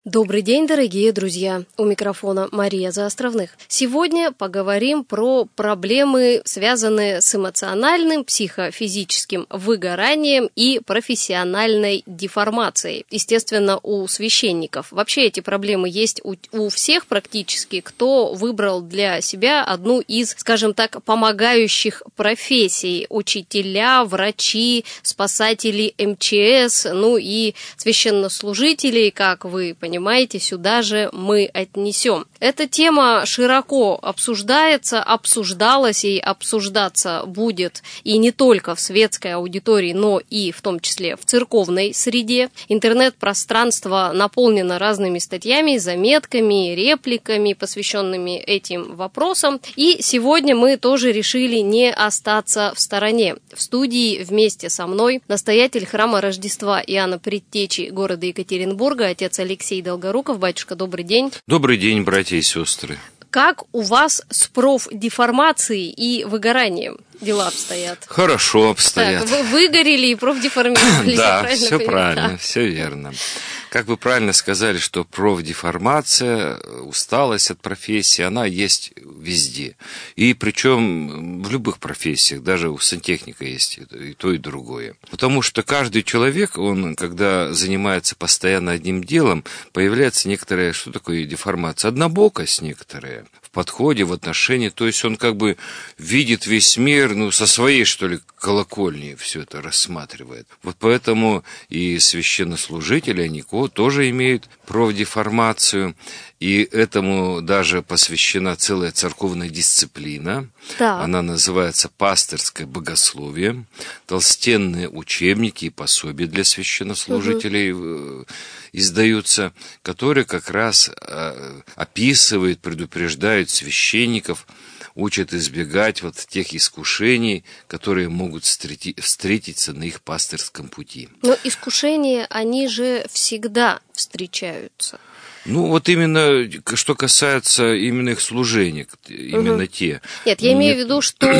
Добрый день, дорогие друзья! У микрофона Мария Заостровных. Сегодня поговорим про проблемы, связанные с эмоциональным, психофизическим выгоранием и профессиональной деформацией. Естественно, у священников. Вообще эти проблемы есть у всех практически, кто выбрал для себя одну из, скажем так, помогающих профессий. Учителя, врачи, спасатели МЧС, ну и священнослужители, как вы понимаете, сюда же мы отнесем. Эта тема широко обсуждается, обсуждалась и обсуждаться будет и не только в светской аудитории, но и в том числе в церковной среде. Интернет-пространство наполнено разными статьями, заметками, репликами, посвященными этим вопросам. И сегодня мы тоже решили не остаться в стороне. В студии вместе со мной настоятель храма Рождества Иоанна Предтечи города Екатеринбурга, отец Алексей Долгоруков. Батюшка, добрый день. Добрый день, братья и сестры. Как у вас с профдеформацией и выгоранием дела обстоят? Хорошо обстоят. Так, вы выгорели и профдеформировались. Да, все правильно, все верно. Как вы правильно сказали, что профдеформация, усталость от профессии, она есть везде. И причем в любых профессиях, даже у сантехника есть и то, и другое. Потому что каждый человек, он, когда занимается постоянно одним делом, появляется некоторая, что такое деформация? Однобокость некоторая в подходе, в отношении. То есть он как бы видит весь мир, со своей, что ли, колокольни все это рассматривает. Вот поэтому и священнослужители, они тоже имеют профдеформацию, и этому даже посвящена целая церковная дисциплина. Да. Она называется пастырское богословие. Толстенные учебники и пособия для священнослужителей издаются, которые как раз описывают, предупреждают священников, учат избегать вот тех искушений, которые могут встретиться на их пастырском пути. Но искушения, они же всегда встречаются. Ну, вот именно, что касается именно их служения, именно те. Нет, я имею в виду,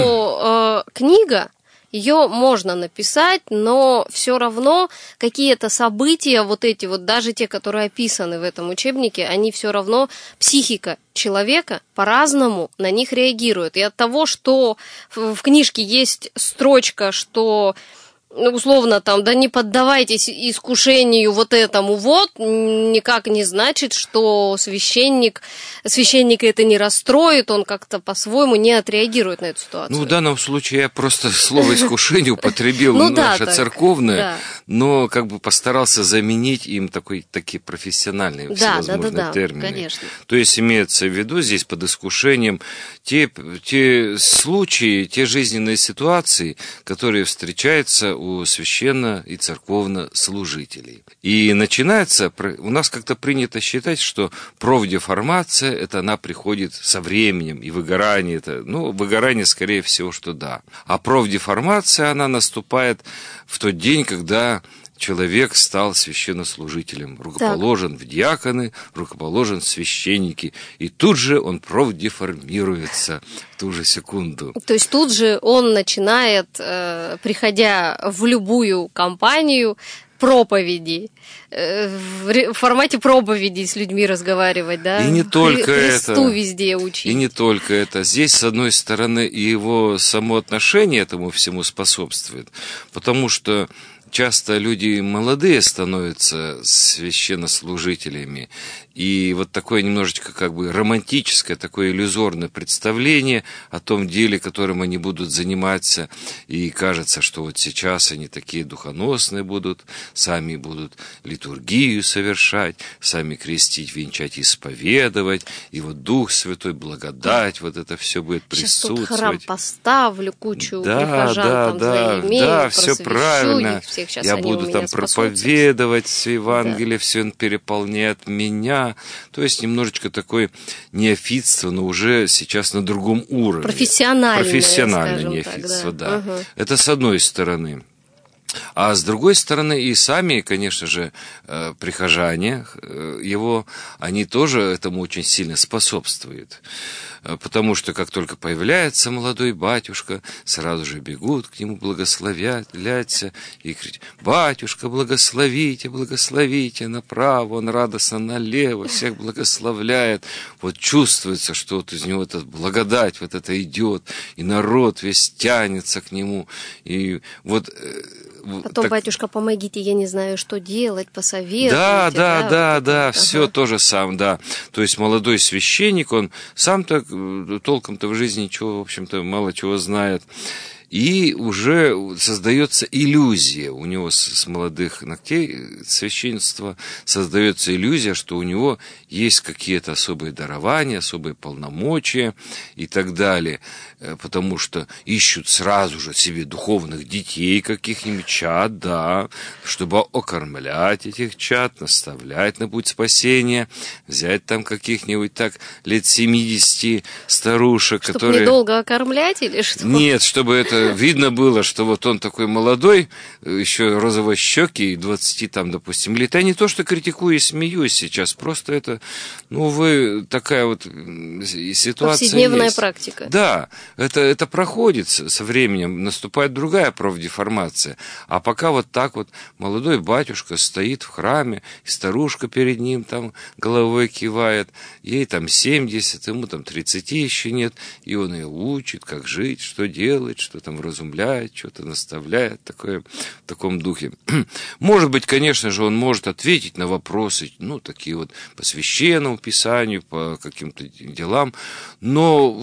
что книга, ее можно написать, но все равно какие-то события, вот эти вот, даже те, которые описаны в этом учебнике, они все равно, психика человека по-разному на них реагирует. И от того, что в книжке есть строчка, что условно там, да не поддавайтесь искушению вот этому вот, никак не значит, что священника это не расстроит, он как-то по-своему не отреагирует на эту ситуацию. Ну, в данном случае я просто слово «искушение» употребил, наше церковное, но как бы постарался заменить им такие профессиональные всевозможные термины. Конечно. То есть имеется в виду здесь под искушением те случаи, те жизненные ситуации, которые встречаются у священно- и церковнослужителей. И начинается, у нас как-то принято считать, что профдеформация, это она приходит со временем, и выгорание, выгорание, скорее всего, что да. А профдеформация, она наступает в тот день, когда человек стал священнослужителем, рукоположен в диаконы, рукоположен в священники, и тут же он профдеформируется в ту же секунду. То есть тут же он начинает, приходя в любую компанию, проповеди, в формате проповеди с людьми разговаривать, да? И не только Христу везде учить. И не только это. Здесь, с одной стороны, и его само отношение этому всему способствует, потому что часто люди молодые становятся священнослужителями, и вот такое немножечко как бы романтическое, такое иллюзорное представление о том деле, которым они будут заниматься, и кажется, что вот сейчас они такие духоносные будут, сами будут литургию совершать, сами крестить, венчать, исповедовать, и вот Дух Святой, благодать, вот это все будет присутствовать. Сейчас тут храм поставлю, кучу прихожан там заимею, да, все правильно. Их, я буду там проповедовать все Евангелие, все он переполняет меня. То есть немножечко такое неофитство, но уже сейчас на другом уровне. Профессиональное неофитство, да. Это с одной стороны. А с другой стороны, и сами, конечно же, прихожане его, они тоже этому очень сильно способствуют. Потому что как только появляется молодой батюшка, сразу же бегут к нему, благословляться и кричат: «Батюшка, благословите, благословите направо», он радостно налево всех благословляет. Вот чувствуется, что вот из него эта благодать вот это идет, и народ весь тянется к нему. И вот потом, так... батюшка, помогите, я не знаю, что делать, посоветуйте. Да, все то же самое, да. То есть молодой священник, он сам-то толком-то в жизни ничего, в общем-то, мало чего знает. И уже создается иллюзия у него с молодых ногтей священства, создается иллюзия, что у него есть какие-то особые дарования, особые полномочия и так далее, потому что ищут сразу же себе духовных детей, каких-нибудь чад, да, чтобы окормлять этих чад, наставлять на путь спасения, взять там каких-нибудь так лет 70 старушек, чтобы которые... недолго окормлять или что? Нет, чтобы это видно было, что вот он такой молодой, еще розовощекий, 20 там, допустим, лет. Я не то, что критикую и смеюсь сейчас, просто это, увы, такая вот ситуация повседневная есть. Практика. Да, это проходит со временем, наступает другая профдеформация. А пока вот так вот молодой батюшка стоит в храме, и старушка перед ним там головой кивает, ей там 70, ему там 30 еще нет, и он ее учит, как жить, что делать, что там вразумляет, что-то наставляет, такое, в таком духе. Может быть, конечно же, он может ответить на вопросы, такие вот по священному писанию, по каким-то делам, но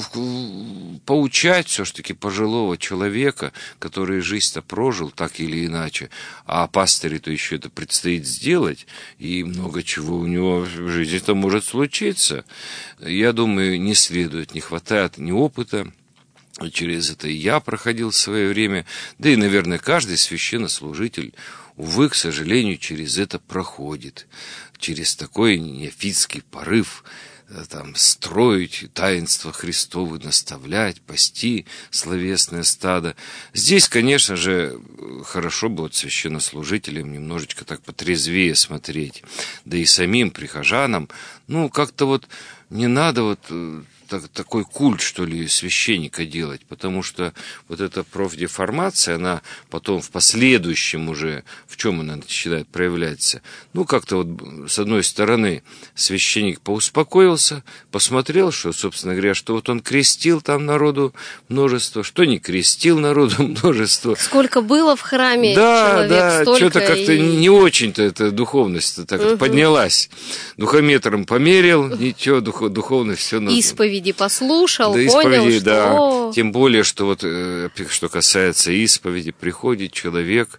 поучать все-таки пожилого человека, который жизнь-то прожил так или иначе, а пастырю-то еще это предстоит сделать, и много чего у него в жизни-то может случиться, я думаю, не следует, не хватает ни опыта. Через это и я проходил в свое время, да и, наверное, каждый священнослужитель, увы, к сожалению, через это проходит, через такой неофитский порыв, там, строить таинства Христовы, наставлять, пасти словесное стадо. Здесь, конечно же, хорошо бы вот священнослужителям немножечко так потрезвее смотреть, да и самим прихожанам, как-то вот не надо вот такой культ, что ли, священника делать, потому что вот эта профдеформация, она потом в последующем уже, в чем она начинает проявляться? Как-то вот с одной стороны священник поуспокоился, посмотрел, что, собственно говоря, что вот он крестил там народу множество, что не крестил народу множество. Сколько было в храме человек, столько что-то как-то не очень-то эта духовность так поднялась. Духометром померил, ничего, духовность все надо. Исповеди послушал, да, понял, исповеди, что... Да. Тем более, что вот, что касается исповеди, приходит человек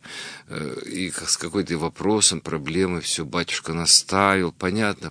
и с какой-то вопросом, проблемой, все, батюшка наставил, понятно.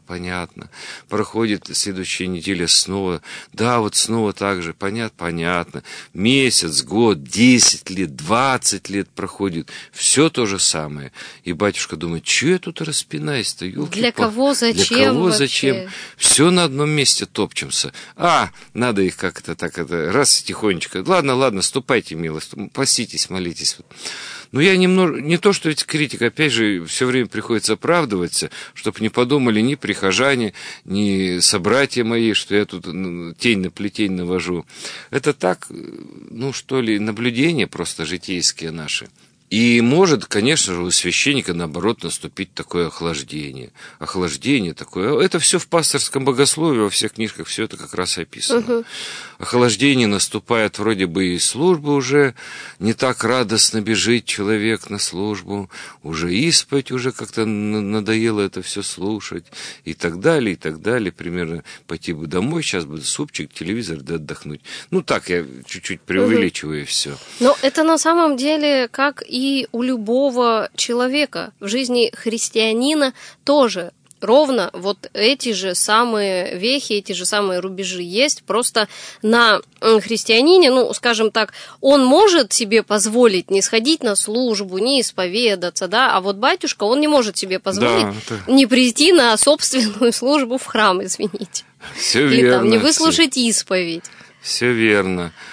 Проходит следующая неделя снова, да, вот снова так же, понятно. Месяц, год, 10 лет, 20 лет проходит, все то же самое. И батюшка думает, что я тут распинаюсь-то, елки-палки. Для кого, зачем зачем? Все на одном месте топчемся. Надо их как-то так, раз тихонечко. Ладно, ступайте, милость, поститесь, молитесь. Но я не то, что ведь критик, опять же, все время приходится оправдываться, чтобы не подумали ни прихожане, ни собратья мои, что я тут тень на плетень навожу. Это так, что ли, наблюдения просто житейские наши. И может, конечно же, у священника, наоборот, наступить такое охлаждение. Охлаждение такое. Это все в пасторском богословии, во всех книжках все это как раз описано. Охлаждение наступает вроде бы и службы уже. Не так радостно бежит человек на службу. Уже исповедь, уже как-то надоело это все слушать. И так далее. Примерно пойти бы домой, сейчас бы супчик, телевизор, да отдохнуть. Так я чуть-чуть преувеличиваю и все. Но это на самом деле как и у любого человека в жизни христианина тоже ровно вот эти же самые вехи, эти же самые рубежи есть. Просто на христианине, скажем так, он может себе позволить не сходить на службу, не исповедаться, да, а вот батюшка, он не может себе позволить не прийти на собственную службу в храм, извините. Все или верно. Там не выслушать исповедь. Все верно.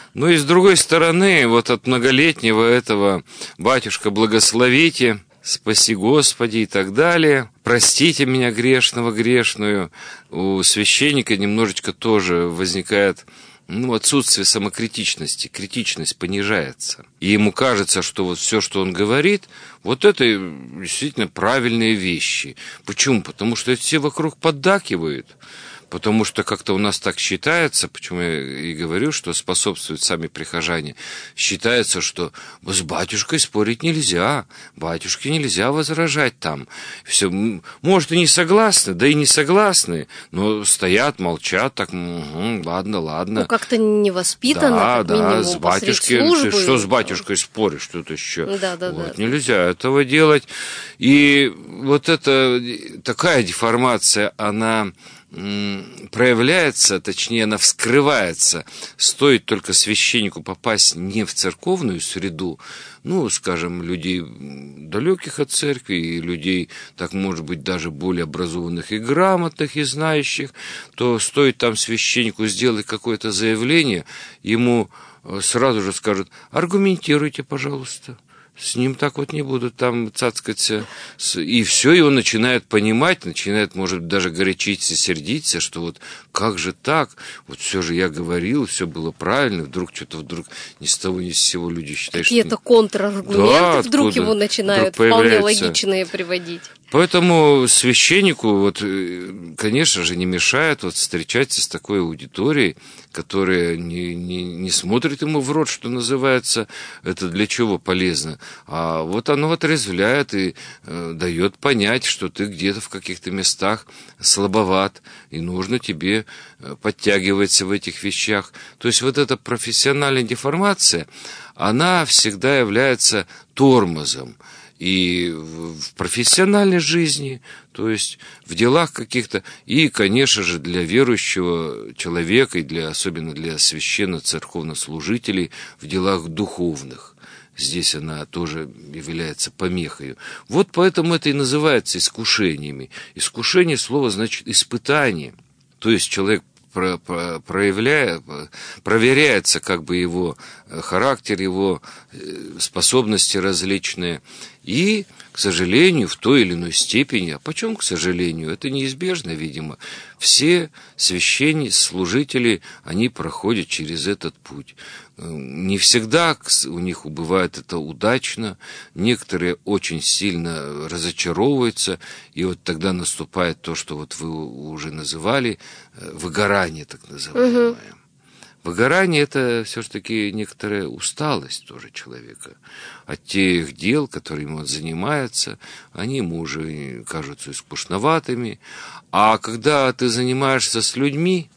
Ну и с другой стороны, вот от многолетнего этого «Батюшка, благословите», «Спаси Господи» и так далее, «Простите меня, грешного, грешную», у священника немножечко тоже возникает отсутствие самокритичности, критичность понижается. И ему кажется, что вот все, что он говорит, вот это действительно правильные вещи. Почему? Потому что все вокруг поддакивают. Потому что как-то у нас так считается, почему я и говорю, что способствуют сами прихожане, считается, что с батюшкой спорить нельзя, батюшке нельзя возражать там. Все, может, и не согласны, да и не согласны, но стоят, молчат, так, ладно. Ну, как-то невоспитанно, да, с батюшкой, что с батюшкой споришь, что-то еще. Да. Нельзя этого делать. И вот эта такая деформация, она проявляется, точнее, она вскрывается. Стоит только священнику попасть не в церковную среду, скажем, людей далеких от церкви, и людей, так может быть, даже более образованных и грамотных, и знающих, то стоит там священнику сделать какое-то заявление, ему сразу же скажут: аргументируйте, пожалуйста. С ним так вот не будут там цацкаться. И все, и он начинает понимать, может, даже горячиться, сердиться, что вот как же так? Вот все же я говорил, все было правильно, вдруг ни с того ни с сего люди считают, какие-то контраргументы вдруг его начинают вполне логичные приводить. Поэтому священнику, конечно же, не мешает встречаться с такой аудиторией, которая не смотрит ему в рот, что называется, это для чего полезно. А вот оно отрезвляет и дает понять, что ты где-то в каких-то местах слабоват, и нужно тебе подтягиваться в этих вещах. То есть вот эта профессиональная деформация, она всегда является тормозом. И в профессиональной жизни, то есть в делах каких-то, и, конечно же, для верующего человека, и особенно для священно-церковнослужителей в делах духовных. Здесь она тоже является помехой. Вот поэтому это и называется искушениями. Искушение, слово значит испытание. То есть человек проверяется его характер, его способности различные. И, к сожалению, в той или иной степени, а почему, к сожалению, это неизбежно, видимо, все священнослужители, они проходят через этот путь. Не всегда у них бывает это удачно, некоторые очень сильно разочаровываются, и вот тогда наступает то, что вот вы уже называли, выгорание так называемое. Выгорание – это все-таки некоторая усталость тоже человека от тех дел, которыми он занимается. Они ему уже кажутся скучноватыми. А когда ты занимаешься с людьми,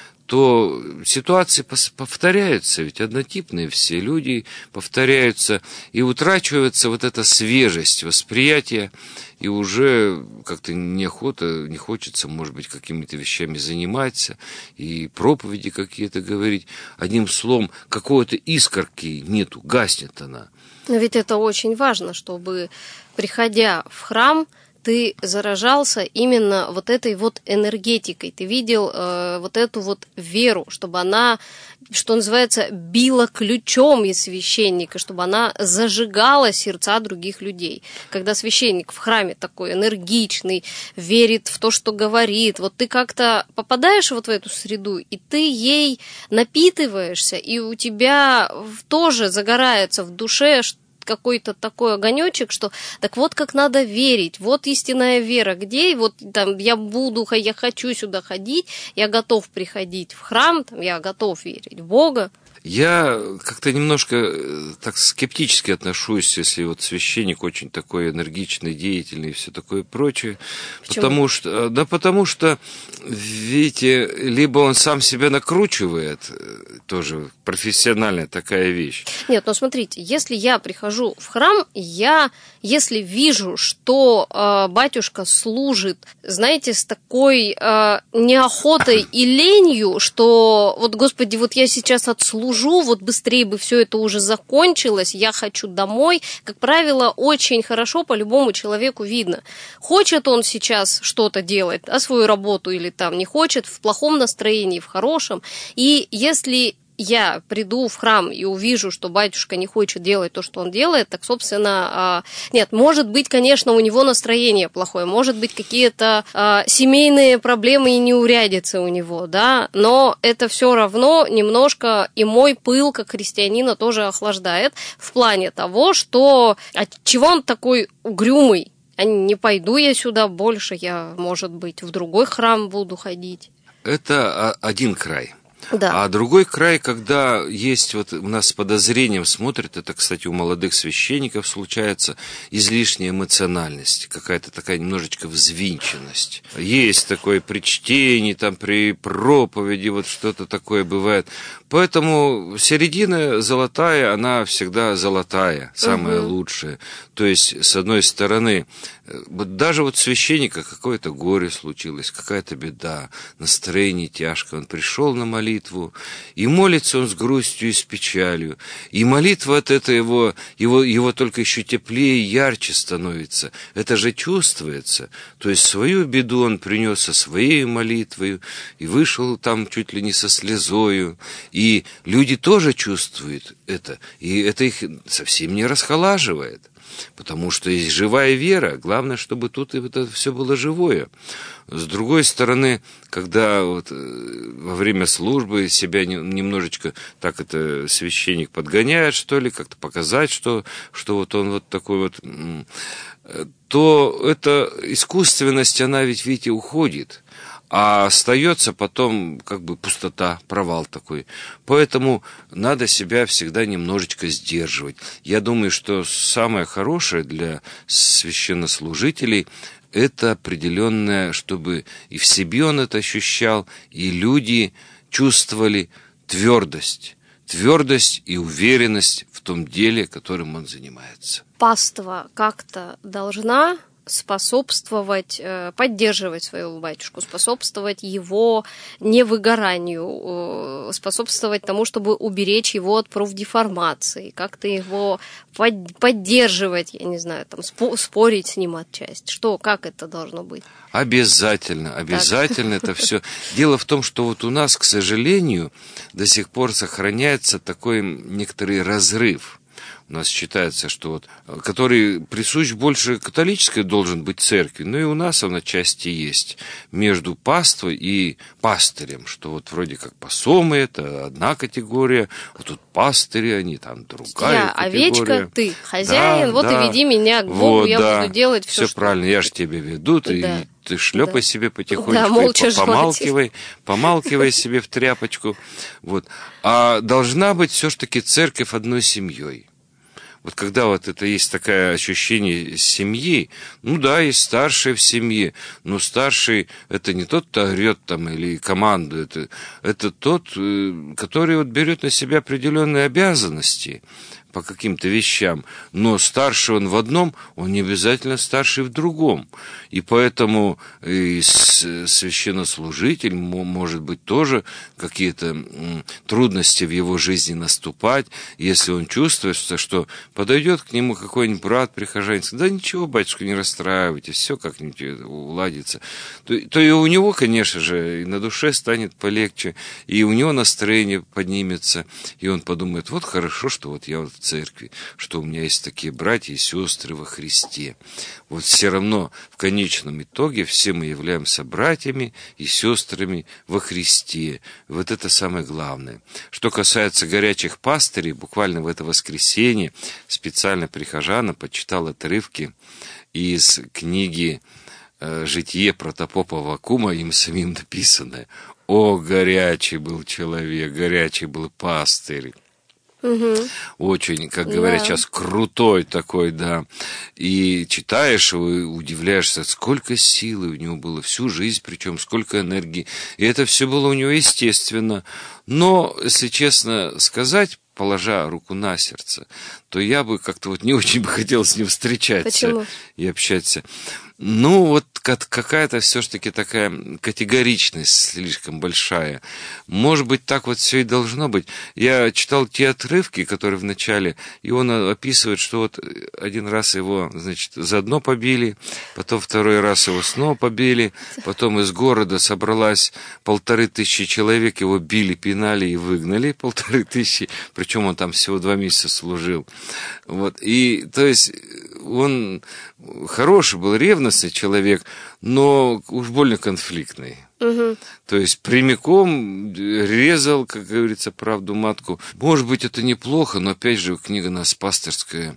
то ситуации повторяются, ведь однотипные все люди повторяются, и утрачивается вот эта свежесть восприятия, и уже как-то не хочется, может быть, какими-то вещами заниматься, и проповеди какие-то говорить. Одним словом, какой-то искорки нету, гаснет она. Но ведь это очень важно, чтобы, приходя в храм, ты заражался именно вот этой вот энергетикой, ты видел вот эту вот веру, чтобы она, что называется, била ключом из священника, чтобы она зажигала сердца других людей. Когда священник в храме такой энергичный, верит в то, что говорит, вот ты как-то попадаешь вот в эту среду, и ты ей напитываешься, и у тебя тоже загорается в душе какой-то такой огонечек, что так вот как надо верить, вот истинная вера, где, вот там я хочу сюда ходить, я готов приходить в храм, там, я готов верить в Бога. Я как-то немножко так скептически отношусь, если вот священник очень такой энергичный, деятельный и все такое прочее. Почему? Потому что, видите, либо он сам себя накручивает, тоже профессиональная такая вещь. Нет, смотрите, если я прихожу в храм, если вижу, что батюшка служит, знаете, с такой неохотой и ленью, что вот, Господи, вот я сейчас отслужу, вот быстрее бы все это уже закончилось, я хочу домой. Как правило, очень хорошо по любому человеку видно. Хочет он сейчас что-то делать, свою работу или там не хочет, в плохом настроении, в хорошем. И если я приду в храм и увижу, что батюшка не хочет делать то, что он делает, так, собственно, нет, может быть, конечно, у него настроение плохое, может быть, какие-то семейные проблемы и неурядицы у него, да, но это все равно немножко и мой пыл как христианина тоже охлаждает в плане того, что чего он такой угрюмый, а не пойду я сюда больше, я, может быть, в другой храм буду ходить. Это один край. Да. А другой край, когда есть вот у нас с подозрением смотрят, это, кстати, у молодых священников случается излишняя эмоциональность, какая-то такая немножечко взвинченность. Есть такое при чтении, там, при проповеди, вот что-то такое бывает. Поэтому середина золотая, она всегда золотая, самая лучшая. То есть, с одной стороны, даже вот священника какое-то горе случилось, какая-то беда, настроение тяжкое, он пришел на молитву, и молится он с грустью и с печалью, и молитва от этого его только еще теплее и ярче становится, это же чувствуется, то есть свою беду он принес со своей молитвой, и вышел там чуть ли не со слезою, и люди тоже чувствуют это, и это их совсем не расхолаживает. Потому что есть живая вера, главное, чтобы тут это все было живое. С другой стороны, когда вот во время службы себя немножечко так это священник подгоняет, что ли, как-то показать, что вот он вот такой вот, то эта искусственность, она ведь, видите, уходит. А остается потом как бы пустота, провал такой. Поэтому надо себя всегда немножечко сдерживать. Я думаю, что самое хорошее для священнослужителей – это определенное, чтобы и в себе он это ощущал, и люди чувствовали твердость и уверенность в том деле, которым он занимается. Паства как-то должна способствовать, поддерживать своего батюшку, способствовать его невыгоранию, способствовать тому, чтобы уберечь его от профдеформации, как-то его поддерживать, я не знаю, там, спорить с ним отчасти. Как это должно быть? Обязательно это все. Дело в том, что вот у нас, к сожалению, до сих пор сохраняется такой некоторый разрыв. У нас считается, что вот, который присущ больше католической должен быть церкви, но и у нас он отчасти есть, между паствой и пастырем, что вот вроде как пасомы это одна категория, а тут пастыри, они там другая категория. Овечка, ты хозяин, и веди меня к Богу, я буду делать все, что... правильно, я же тебя веду, ты шлепай себе потихонечку, молча помалкивай себе в тряпочку. Вот. А должна быть все-таки церковь одной семьей. Вот когда вот это есть такое ощущение семьи, есть старший в семье, но старший это не тот, кто орет там или командует, это тот, который вот берет на себя определенные обязанности по каким-то вещам, но старший он в одном, он не обязательно старший в другом. И поэтому и священнослужитель, может быть, тоже какие-то трудности в его жизни наступать, если он чувствует, что подойдет к нему какой-нибудь брат, прихожанин, да ничего, батюшка, не расстраивайтесь, все как-нибудь уладится. То и у него, конечно же, и на душе станет полегче, и у него настроение поднимется, и он подумает, вот хорошо, что вот я вот в церкви, что у меня есть такие братья и сестры во Христе. Вот все равно в конечном итоге все мы являемся братьями и сестрами во Христе. Вот это самое главное. Что касается горячих пастырей, буквально в это воскресенье специально прихожанам почитал отрывки из книги «Житие протопопа Аввакума», им самим написанное. О, горячий был человек, горячий был пастырь. Очень, как говорят сейчас, крутой такой, да. И читаешь его, и удивляешься, сколько силы у него было всю жизнь, причем сколько энергии. И это все было у него естественно. Но, если честно сказать, положа руку на сердце, то я бы как-то вот не очень бы хотел с ним встречаться. Почему? И общаться. Вот какая-то все-таки такая категоричность слишком большая. Может быть, так вот все и должно быть. Я читал те отрывки, которые в начале, и он описывает, что вот один раз его, значит, заодно побили, потом второй раз его снова побили, потом из города собралась 1500 человек, его били, пинали и выгнали 1500, причем он там всего 2 месяца служил. Вот. И, то есть, он хороший был, ревностный человек, но уж больно конфликтный. Угу. То есть прямиком резал, как говорится, правду матку. Может быть, это неплохо, но опять же книга нас пасторская,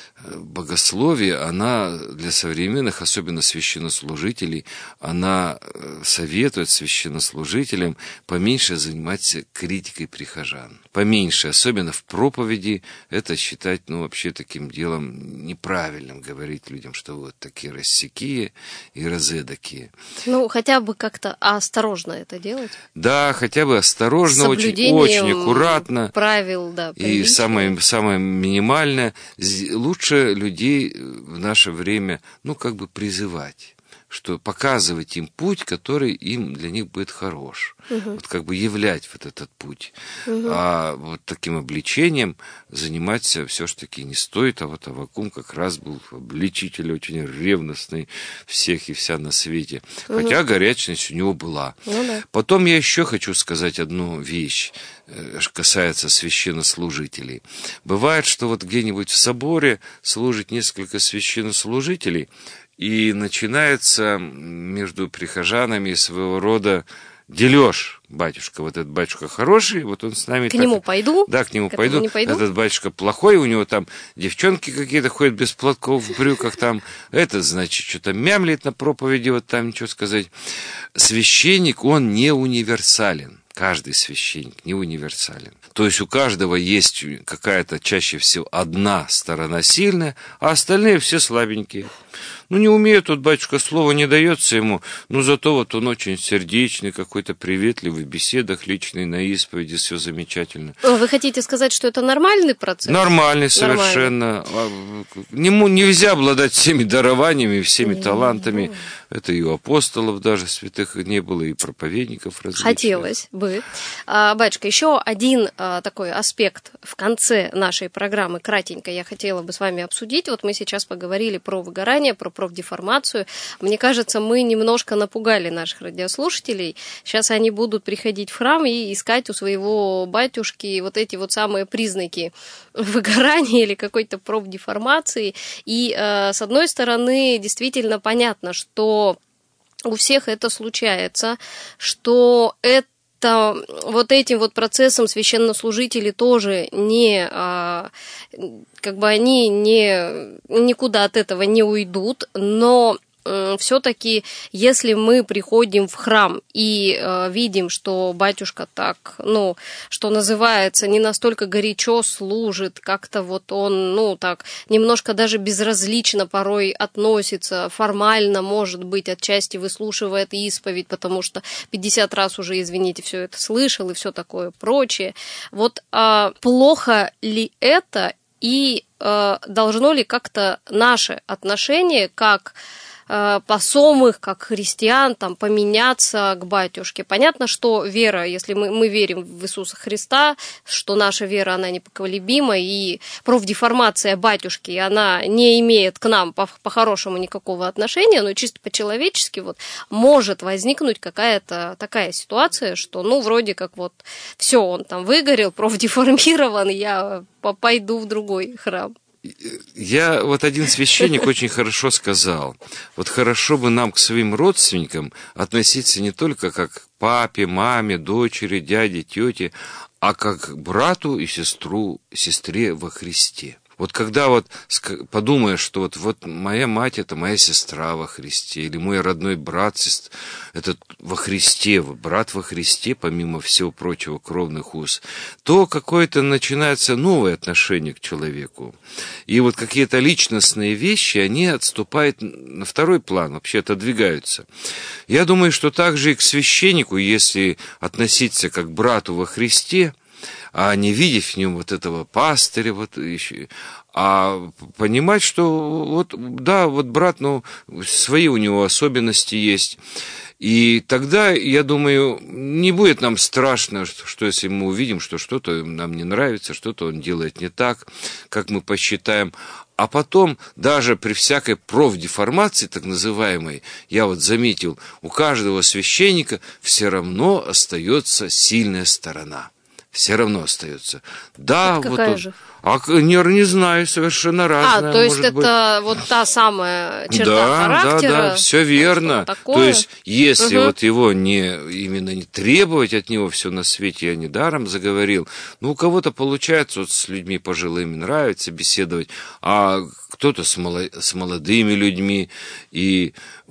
богословие, она для современных, особенно священнослужителей, она советует священнослужителям поменьше заниматься критикой прихожан. Поменьше, особенно в проповеди, это считать, вообще таким делом неправильным, говорить людям, что вот такие рассякие и разэдакие. Хотя бы как-то осторожно это делать. Да, хотя бы осторожно, очень аккуратно. Правил, да, и самое минимальное, лучше людей в наше время, призывать, что показывать им путь, который им для них будет хорош. Вот являть вот этот путь. А вот таким обличением заниматься все-таки не стоит, а вот Аввакум как раз был обличитель очень ревностный всех и вся на свете. Хотя горячность у него была. Да. Потом я еще хочу сказать одну вещь, касается священнослужителей. Бывает, что вот где-нибудь в соборе служит несколько священнослужителей, и начинается между прихожанами своего рода дележ. Батюшка, вот этот батюшка хороший, вот он с нами... К нему пойду. Да, к нему пойду. Этот батюшка плохой, у него там девчонки какие-то ходят без платков в брюках там. Этот, значит, что-то мямлит на проповеди, вот там ничего сказать. Священник, он не универсален. Каждый священник не универсален. То есть у каждого есть какая-то чаще всего одна сторона сильная, а остальные все слабенькие. Не умеет тот батюшка, слово не дается ему, но зато вот он очень сердечный, какой-то приветливый, в беседах личной, на исповеди, все замечательно. Вы хотите сказать, что это нормальный процесс? Нормальный совершенно. Нельзя обладать всеми дарованиями, всеми талантами. Это и у апостолов даже святых не было, и проповедников различных. Хотелось бы. Батюшка, еще один такой аспект в конце нашей программы, кратенько, я хотела бы с вами обсудить. Вот мы сейчас поговорили про выгорание, про профдеформацию. Мне кажется, мы немножко напугали наших радиослушателей. Сейчас они будут приходить в храм и искать у своего батюшки вот эти вот самые признаки выгорания или какой-то профдеформации. И, с одной стороны, действительно понятно, что у всех это случается, что это вот этим вот процессом священнослужители тоже не, они никуда от этого не уйдут, но все-таки, если мы приходим в храм и видим, что батюшка так, что называется, не настолько горячо служит, как-то вот он, так, немножко даже безразлично порой относится, формально, может быть, отчасти выслушивает исповедь, потому что 50 раз уже, извините, все это слышал и все такое прочее. Вот плохо ли это и должно ли как-то наше отношение, как посомых, как христиан, поменяться к батюшке. Понятно, что вера, если мы верим в Иисуса Христа, что наша вера, она непоколебима, и профдеформация батюшки, она не имеет к нам по-хорошему никакого отношения, но чисто по-человечески может возникнуть какая-то такая ситуация, что, вроде как все, он выгорел, профдеформирован, я пойду в другой храм. Я один священник очень хорошо сказал, хорошо бы нам к своим родственникам относиться не только как к папе, маме, дочери, дяде, тете, а как к брату и сестре во Христе. Когда подумаешь, что моя мать — это моя сестра во Христе, или мой родной брат — это во Христе, брат во Христе, помимо всего прочего, кровных уз, то какое-то начинается новое отношение к человеку. И какие-то личностные вещи, они отступают на второй план, вообще отодвигаются. Я думаю, что также и к священнику, если относиться как к брату во Христе, а не видеть в нем вот этого пастыря, вот еще, а понимать, что вот, да, вот брат, ну, свои у него особенности есть. И тогда, я думаю, не будет нам страшно, что если мы увидим, что что-то нам не нравится, что-то он делает не так, как мы посчитаем. А потом, даже при всякой профдеформации, так называемой, я вот заметил, у каждого священника все равно остается сильная сторона. Все равно остается. Да, это вот какая он, же? Не знаю, совершенно разная. То есть может это быть. вот та самая черта Да, характера? да, все верно. Такое? То есть, если вот его именно не требовать от него все на свете, я недаром заговорил, ну, у кого-то получается вот с людьми пожилыми нравится беседовать, а кто-то с молодыми людьми, и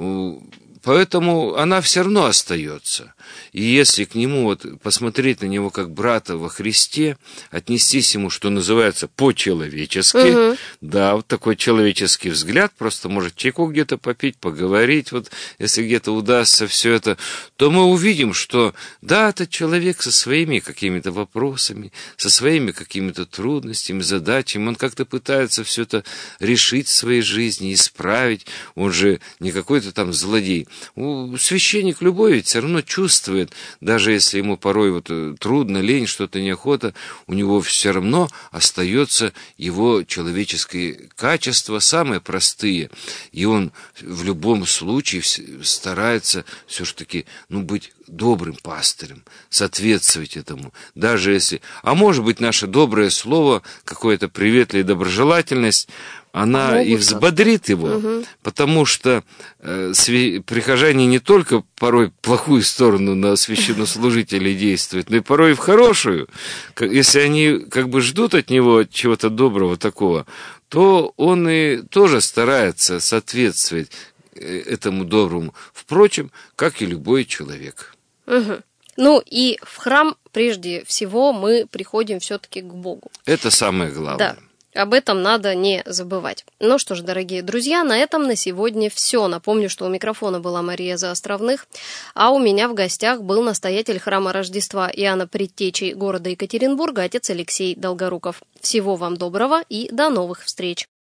поэтому она все равно остается. И если к нему вот посмотреть на него как брата во Христе, отнестись ему, что называется, по-человечески, да, вот такой человеческий взгляд, просто может чайку где-то попить, поговорить, вот если где-то удастся все это, то мы увидим, что да, этот человек со своими какими-то вопросами, со своими какими-то трудностями, задачами, он как-то пытается все это решить в своей жизни, исправить, он же не какой-то там злодей. Священник любой ведь все равно чувствует, даже если ему порой вот трудно, лень, что-то неохота, у него все равно остается его человеческие качества, самые простые, и он в любом случае старается все-таки, быть добрым пастырем, соответствовать этому, даже если... А может быть, наше доброе слово, какое-то приветливая доброжелательность, она и взбодрит его, потому что прихожане не только порой плохую сторону на священнослужителей действуют, но и порой и в хорошую. Если они как бы ждут от него чего-то доброго такого, то он и тоже старается соответствовать этому доброму. Впрочем, как и любой человек. Ну и в храм прежде всего мы приходим все-таки к Богу. Это самое главное. Да. Об этом надо не забывать. Ну что ж, дорогие друзья, на этом на сегодня все. Напомню, что у микрофона была Мария Заостровных, а у меня в гостях был настоятель храма Рождества Иоанна Предтечи города Екатеринбурга, отец Алексей Долгоруков. Всего вам доброго и до новых встреч!